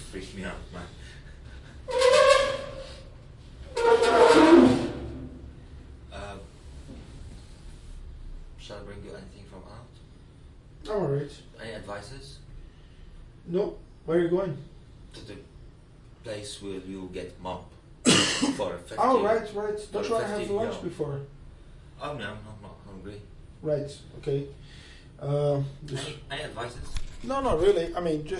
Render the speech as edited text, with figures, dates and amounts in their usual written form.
freaked me out, man. Shall I bring you anything from out? I'm alright. Any advices? No, where are you going? To the place where you'll get mobbed for a 50. Oh, right. Don't you want to have 50, lunch yeah. before? Oh no, I'm not hungry. Right, okay. Any advices? No, not really. I mean, just